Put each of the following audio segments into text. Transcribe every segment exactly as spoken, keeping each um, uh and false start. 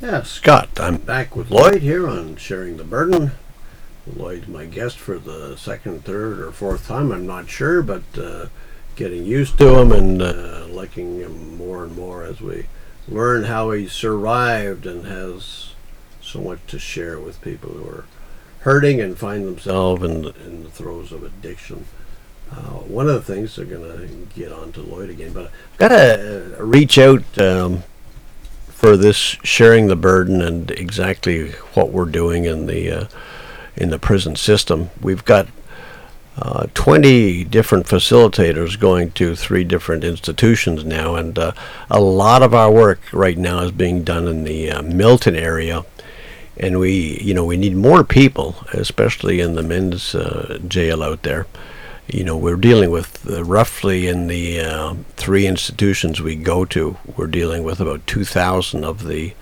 Yeah, Scott, I'm back with Lloyd here on Sharing the Burden. Lloyd's my guest for the second, third, or fourth time, I'm not sure, but uh, getting used to him and uh, liking him more and more as we learn how he survived and has so much to share with people who are hurting and find themselves in, in the throes of addiction. Uh, one of the things they're going to get on to Lloyd again, but I've got to uh, reach out um, for this sharing the burden and exactly what we're doing in the uh, in the prison system. We've got uh, twenty different facilitators going to three different institutions now, and uh, a lot of our work right now is being done in the uh, Milton area. And we, you know, we need more people, especially in the men's uh, jail out there. You know, we're dealing with uh, roughly in the uh, three institutions we go to, we're dealing with about two thousand of the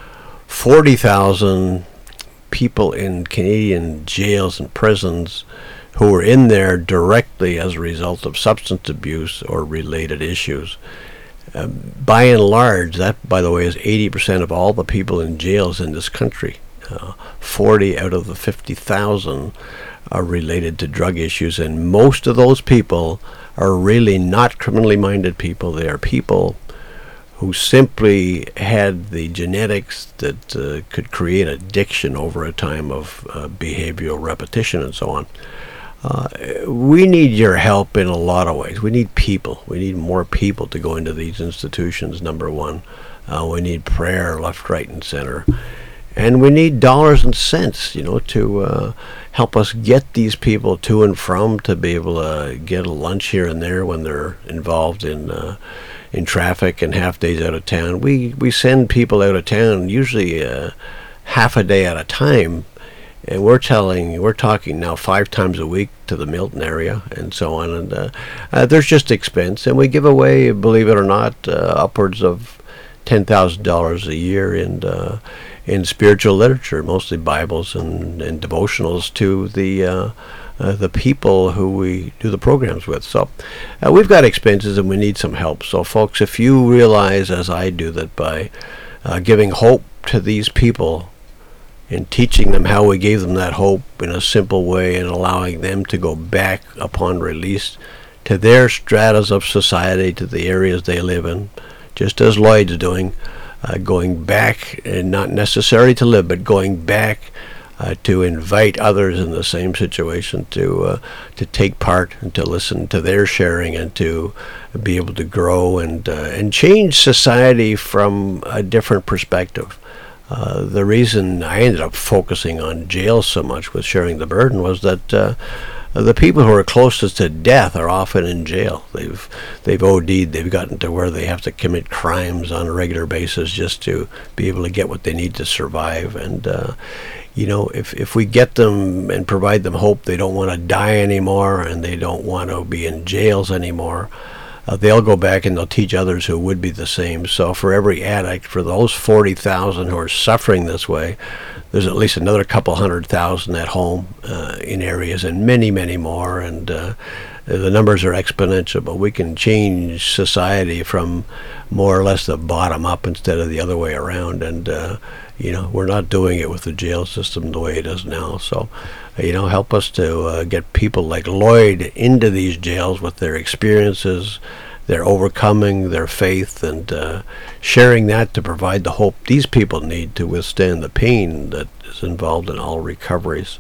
forty thousand people in Canadian jails and prisons who are in there directly as a result of substance abuse or related issues. Uh, by and large, that, by the way, is eighty percent of all the people in jails in this country. Uh, forty out of the fifty thousand are related to drug issues, and most of those people are really not criminally minded people. They are people who simply had the genetics that uh, could create addiction over a time of uh, behavioral repetition and so on. Uh, we need your help in a lot of ways. We need people. We need more people to go into these institutions, number one. Uh, we need prayer left, right, and center. And we need dollars and cents, you know, to uh, help us get these people to and from, to be able to get a lunch here and there when they're involved in uh, in traffic and half days out of town. We we send people out of town usually uh, half a day at a time, and we're telling we're talking now five times a week to the Milton area and so on. And uh, uh, there's just expense, and we give away, believe it or not, uh, upwards of ten thousand dollars a year in uh, in spiritual literature, mostly Bibles and, and devotionals to the uh, uh, the people who we do the programs with. So uh, we've got expenses and we need some help. So folks, if you realize, as I do, that by uh, giving hope to these people and teaching them how we gave them that hope in a simple way and allowing them to go back upon release to their stratas of society, to the areas they live in, just as Lloyd's doing, Uh, going back, and not necessarily to live, but going back uh, to invite others in the same situation to uh, to take part and to listen to their sharing and to be able to grow and uh, and change society from a different perspective. Uh, the reason I ended up focusing on jail so much with Sharing the Burden was that uh, the people who are closest to death are often in jail. They've they've O D'd. They've gotten to where they have to commit crimes on a regular basis just to be able to get what they need to survive. And uh, you know, if if we get them and provide them hope, they don't want to die anymore, and they don't want to be in jails anymore. Uh, they'll go back and they'll teach others who would be the same. So for every addict, for those forty thousand who are suffering this way, there's at least another couple hundred thousand at home uh, in areas, and many, many more. And uh, the numbers are exponential, but we can change society from more or less the bottom up instead of the other way around. And, uh, you know, we're not doing it with the jail system the way it is now. So, you know, help us to uh, get people like Lloyd into these jails with their experiences, their overcoming, their faith, and uh, sharing that to provide the hope these people need to withstand the pain that is involved in all recoveries.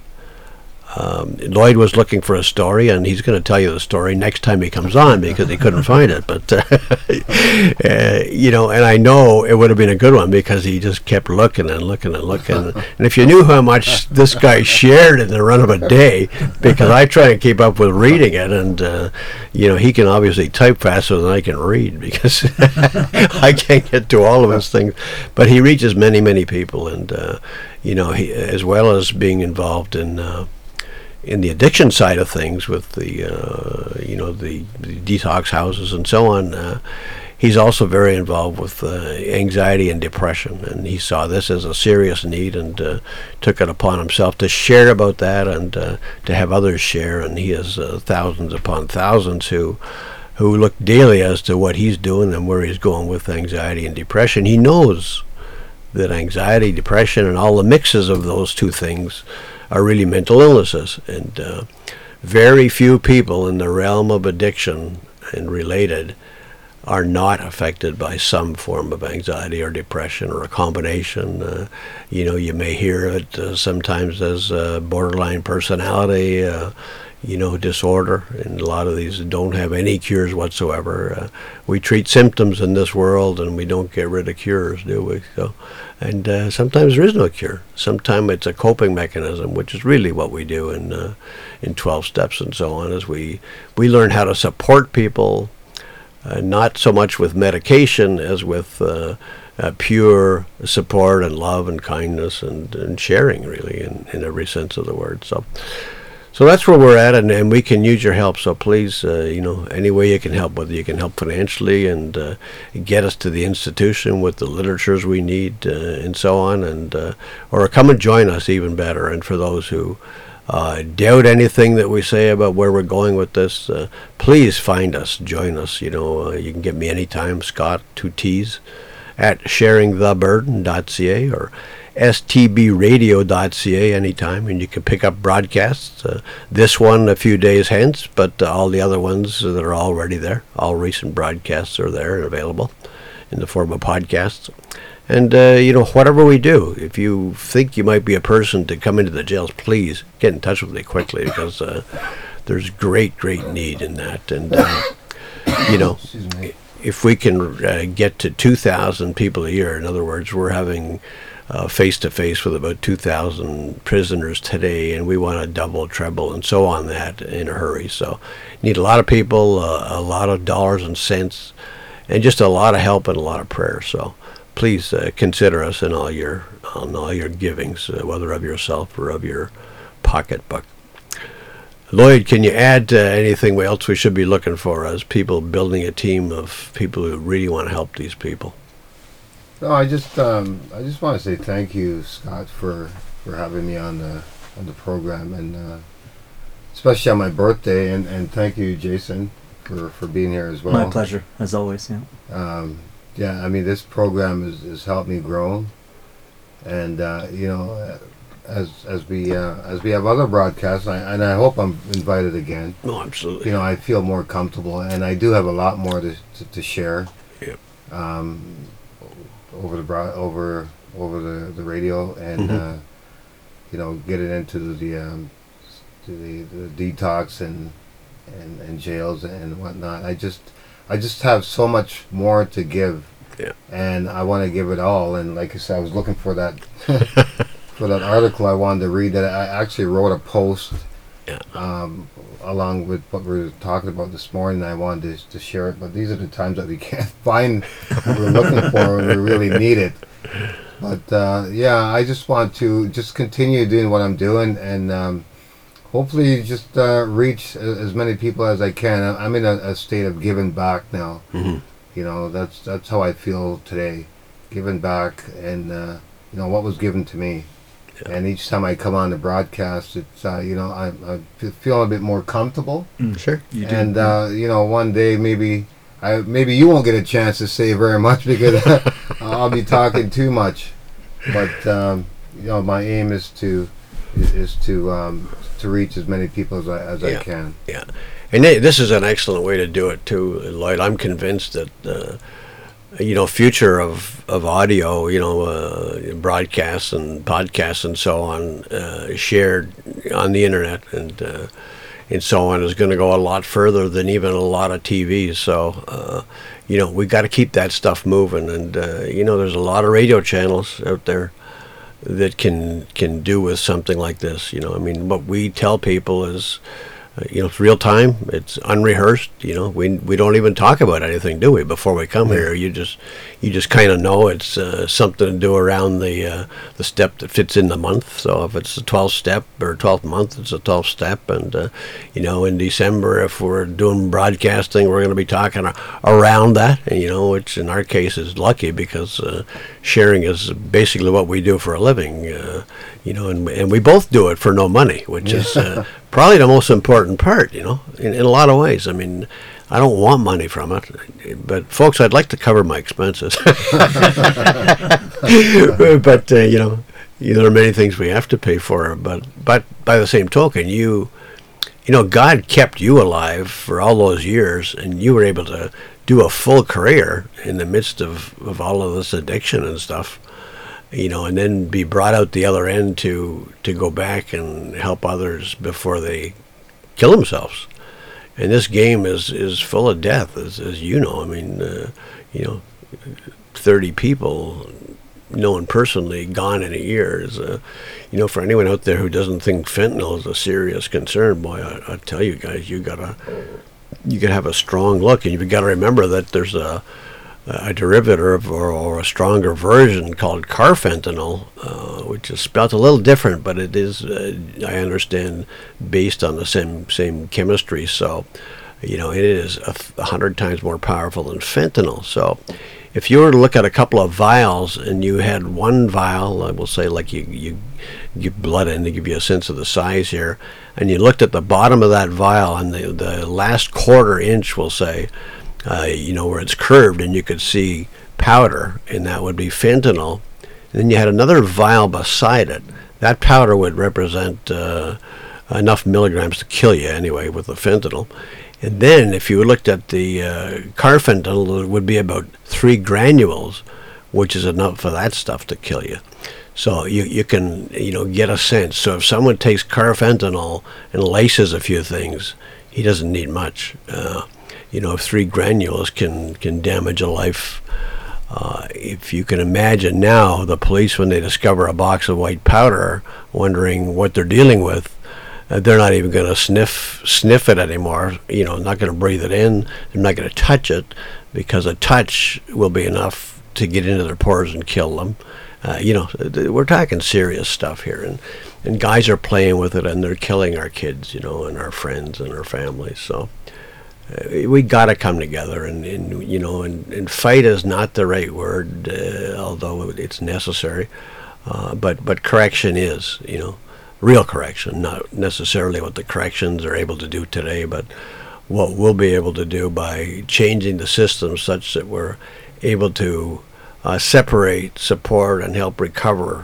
Um, Lloyd was looking for a story, and he's going to tell you the story next time he comes on because he couldn't find it. But, uh, uh, you know, and I know it would have been a good one because he just kept looking and looking and looking. And if you knew how much this guy shared in the run of a day, because I try and keep up with reading it, and, uh, you know, he can obviously type faster than I can read because I can't get to all of his things. But he reaches many, many people, and, uh, you know, he, as well as being involved in... Uh, in the addiction side of things with the, uh, you know, the, the detox houses and so on, uh, he's also very involved with uh, anxiety and depression, and he saw this as a serious need and uh, took it upon himself to share about that and uh, to have others share. And he has uh, thousands upon thousands who who look daily as to what he's doing and where he's going with anxiety and depression. He knows that anxiety, depression, and all the mixes of those two things are really mental illnesses. And uh, very few people in the realm of addiction and related are not affected by some form of anxiety or depression or a combination. Uh, you know, you may hear it uh, sometimes as uh, borderline personality, uh, you know, disorder, and a lot of these don't have any cures whatsoever. Uh, we treat symptoms in this world, and we don't get rid of cures, do we? So, and uh, sometimes there is no cure. Sometimes it's a coping mechanism, which is really what we do in uh, in twelve steps and so on. Is we we learn how to support people, uh, not so much with medication as with uh, uh, pure support and love and kindness and, and sharing, really, in, in every sense of the word. So. So that's where we're at, and, and we can use your help. So please, uh, you know, any way you can help, whether you can help financially and uh, get us to the institution with the literatures we need uh, and so on, and uh, or come and join us, even better. And for those who uh, doubt anything that we say about where we're going with this, uh, please find us, join us. You know, uh, you can get me anytime, Scott, two T's, at sharing the burden dot c a or s t b radio dot c a anytime, and you can pick up broadcasts. Uh, this one a few days hence, but uh, all the other ones that are already there, all recent broadcasts are there and available in the form of podcasts. And, uh, you know, whatever we do, if you think you might be a person to come into the jails, please get in touch with me quickly, because uh, there's great, great need in that. And, uh, you know, if we can uh, get to two thousand people a year, in other words, we're having Uh, face-to-face with about two thousand prisoners today, and we want to double, treble, and so on that in a hurry. So need a lot of people, uh, a lot of dollars and cents, and just a lot of help and a lot of prayer. So please uh, consider us in all your on all your givings, uh, whether of yourself or of your pocketbook. Lloyd, can you add uh, anything else we should be looking for as people building a team of people who really want to help these people? No, I just um, I just want to say thank you, Scott, for, for having me on the on the program, and uh, especially on my birthday, and, and thank you, Jason, for, for being here as well. My pleasure, as always. Yeah. Um, yeah, I mean, this program has, has helped me grow, and uh, you know, as as we uh, as we have other broadcasts, I, and I hope I'm invited again. No, absolutely. You know, I feel more comfortable, and I do have a lot more to to, to share. Yep. Um, over the broad, over over the, the radio, and mm-hmm. uh, you know, getting into the um, to the, the detox and, and and jails and whatnot. I just I just have so much more to give, yeah. And I want to give it all. And like I said, I was looking for that for that article I wanted to read. That I actually wrote a post, yeah. um, along with what we were talking about this morning. I wanted to, to share it, but these are the times that we can't find what we're looking for when we really need it. But uh, yeah, I just want to just continue doing what I'm doing, and um, hopefully just uh, reach as many people as I can. I'm in a, a state of giving back now. Mm-hmm. You know, that's that's how I feel today, giving back, and uh, you know, what was given to me. Yeah. And each time I come on the broadcast, it's uh, you know, I, I feel a bit more comfortable. Mm, sure, you do. And uh, you know, one day maybe I maybe you won't get a chance to say very much because I'll be talking too much. But um, you know, my aim is to is, is to um, to reach as many people as I as yeah. I can. Yeah, and they, this is an excellent way to do it too, Lloyd. I'm convinced that. Uh, you know, future of, of audio, you know, uh, broadcasts and podcasts and so on, uh, shared on the internet and uh, and so on is going to go a lot further than even a lot of T Vs. So, uh, you know, we got to keep that stuff moving. And, uh, you know, there's a lot of radio channels out there that can can do with something like this. You know, I mean, what we tell people is, Uh, you know, it's real time. It's unrehearsed. You know, we we don't even talk about anything, do we? Before we come here, you just you just kind of know it's uh, something to do around the uh, the step that fits in the month. So if it's a twelfth step or twelfth month, it's a twelfth step. And uh, you know, in December, if we're doing broadcasting, we're going to be talking a- around that. And you know, which in our case is lucky because uh, sharing is basically what we do for a living. Uh, you know, and and we both do it for no money, which is uh, probably the most important part, you know, in, in a lot of ways. I mean, I don't want money from it, but folks, I'd like to cover my expenses. But uh, you know, you know, there are many things we have to pay for. But but by the same token, you you know, God kept you alive for all those years, and you were able to do a full career in the midst of, of all of this addiction and stuff. You know, and then be brought out the other end to to go back and help others before they kill themselves. And this game is, is full of death, as, as you know. I mean, uh, you know, thirty people known personally gone in a year. Is, uh, you know, for anyone out there who doesn't think fentanyl is a serious concern, boy, I, I tell you guys, you gotta you gotta have a strong look, and you've got to remember that there's a a derivative or, or a stronger version called carfentanil, uh, which is spelled a little different, but it is, uh, I understand, based on the same same chemistry. So, you know, it is a, a hundred times more powerful than fentanyl. So, if you were to look at a couple of vials and you had one vial, I will say, like you you give blood in to give you a sense of the size here, and you looked at the bottom of that vial and the the last quarter inch, we'll say. Uh, you know, where it's curved and you could see powder, and that would be fentanyl. And then you had another vial beside it. That powder would represent uh, enough milligrams to kill you anyway with the fentanyl. And then if you looked at the uh, carfentanil, it would be about three granules, which is enough for that stuff to kill you. So you, you can, you know, get a sense. So if someone takes carfentanil and laces a few things, he doesn't need much. Uh, You know, if three granules can, can damage a life. Uh, if you can imagine now, the police, when they discover a box of white powder, wondering what they're dealing with, uh, they're not even going to sniff sniff it anymore. You know, not going to breathe it in. They're not going to touch it, because a touch will be enough to get into their pores and kill them. Uh, you know, we're talking serious stuff here, and, and guys are playing with it, and they're killing our kids, you know, and our friends and our families. So Uh, we got to come together, and, and you know, and, and fight is not the right word, uh, although it's necessary. Uh, but but correction is, you know, real correction, not necessarily what the corrections are able to do today, but what we'll be able to do by changing the system such that we're able to uh, separate, support, and help recover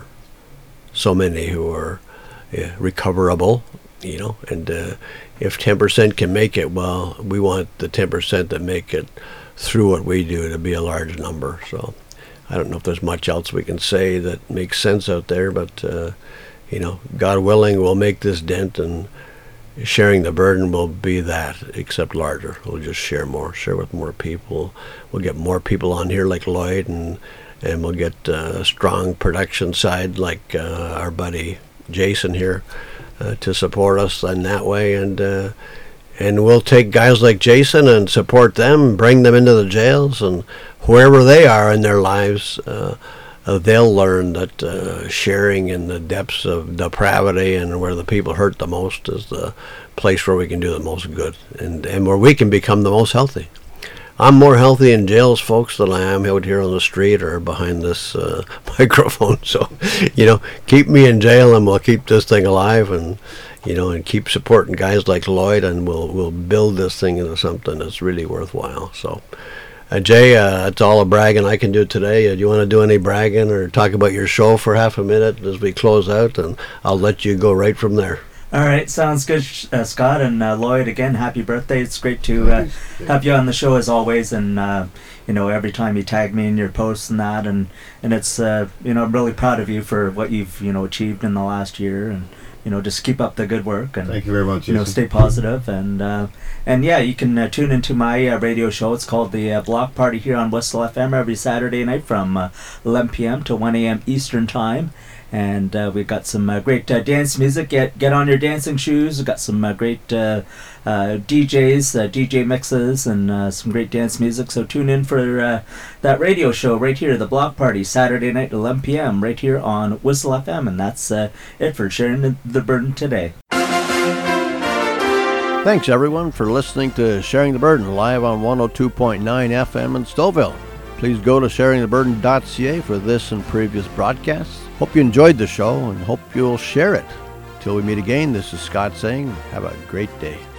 so many who are uh, recoverable, you know, and. Uh, If ten percent can make it, well, we want the ten percent that make it through what we do to be a large number. So I don't know if there's much else we can say that makes sense out there, but, uh, you know, God willing, we'll make this dent, and sharing the burden will be that, except larger. We'll just share more, share with more people. We'll get more people on here like Lloyd, and, and we'll get uh, a strong production side like uh, our buddy Jason here. Uh, to support us in that way, and uh, and we'll take guys like Jason and support them, bring them into the jails, and wherever they are in their lives, uh, uh, they'll learn that uh, sharing in the depths of depravity and where the people hurt the most is the place where we can do the most good, and, and where we can become the most healthy. I'm more healthy in jails, folks, than I am out here on the street or behind this uh, microphone. So, you know, keep me in jail, and we'll keep this thing alive, and, you know, and keep supporting guys like Lloyd, and we'll we'll build this thing into something that's really worthwhile. So, uh, Jay, uh, that's all the bragging I can do today. Uh, do you want to do any bragging or talk about your show for half a minute as we close out, and I'll let you go right from there. All right, sounds good, uh, Scott and uh, Lloyd. Again, happy birthday! It's great to uh, have you on the show as always, and uh, you know, every time you tag me in your posts and that, and and it's uh, you know, I'm really proud of you for what you've you know achieved in the last year, and you know, just keep up the good work, and thank you very much. You know, stay positive, and uh, and yeah, you can uh, tune into my uh, radio show. It's called the uh, Block Party here on Whistle F M every Saturday night from uh, eleven p.m. to one a.m. Eastern Time. And uh, we've got some uh, great uh, dance music. Get get on your dancing shoes. We've got some uh, great uh, uh, D Js, uh, D J mixes, and uh, some great dance music. So tune in for uh, that radio show right here, The Block Party, Saturday night, eleven p.m. right here on Whistle F M. And that's uh, it for Sharing the Burden today. Thanks, everyone, for listening to Sharing the Burden live on one oh two point nine F M in Stouffville. Please go to sharing the burden dot c a for this and previous broadcasts. Hope you enjoyed the show, and hope you'll share it. Till we meet again, this is Scott saying, have a great day.